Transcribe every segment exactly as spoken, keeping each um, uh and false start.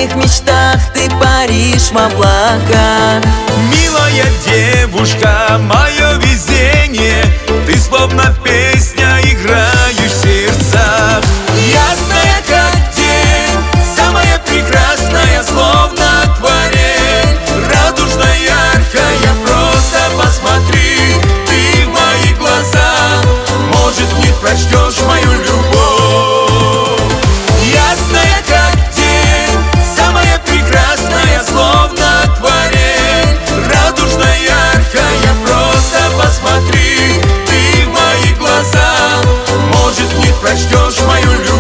моих мечтах ты паришь в облаках. Милая девушка, мое везение, ты словно песня, играешь в сердцах. Ясная как день, самая прекрасная, словно акварель, радужная, яркая, просто посмотри ты в мои глаза, может, в них прочтешь мою любовь. Ясная как день, самая прекрасная, словно акварель, радужная, яркая, просто посмотри ты в мои глаза, может, в них прочтешь мою любовь.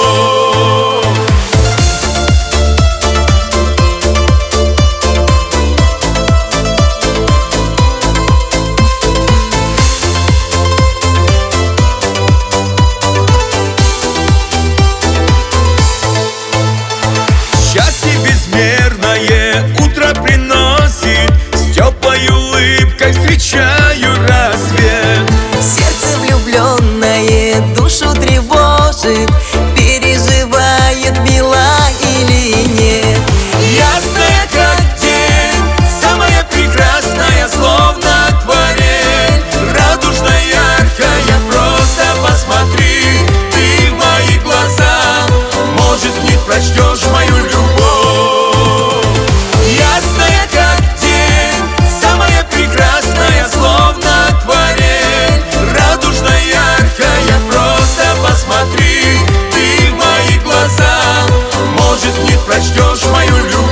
Счастье безмерное утро приносит, с теплой улыбкой встречаю рассвет. Сердце влюбленное душу тревожит, переживает, мила или нет. Ясная как день, самая прекрасная, словно акварель, радужная, яркая, просто посмотри ты в мои глаза, может, в них прочтешь мою любовь. Ясная как день, самая прекрасная, словно акварель, радужная, яркая, просто посмотри ты в мои глаза, может, в них прочтешь мою любовь.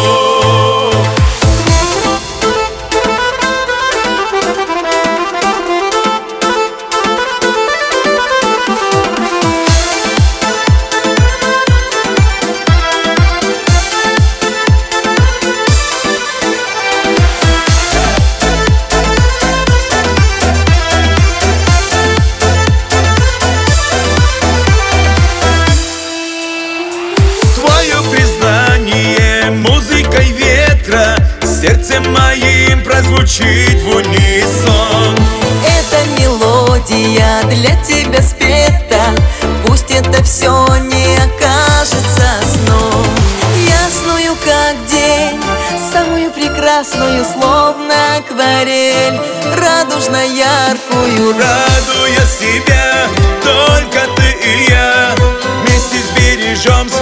Твое признание музыкой ветра сердцем моим прозвучит в унисон. Эта мелодия для тебя спета, пусть это все не окажется сном. Ясную как день, самую прекрасную, словно акварель, радужно-яркую. Радуя себя, только ты и я, вместе сбережем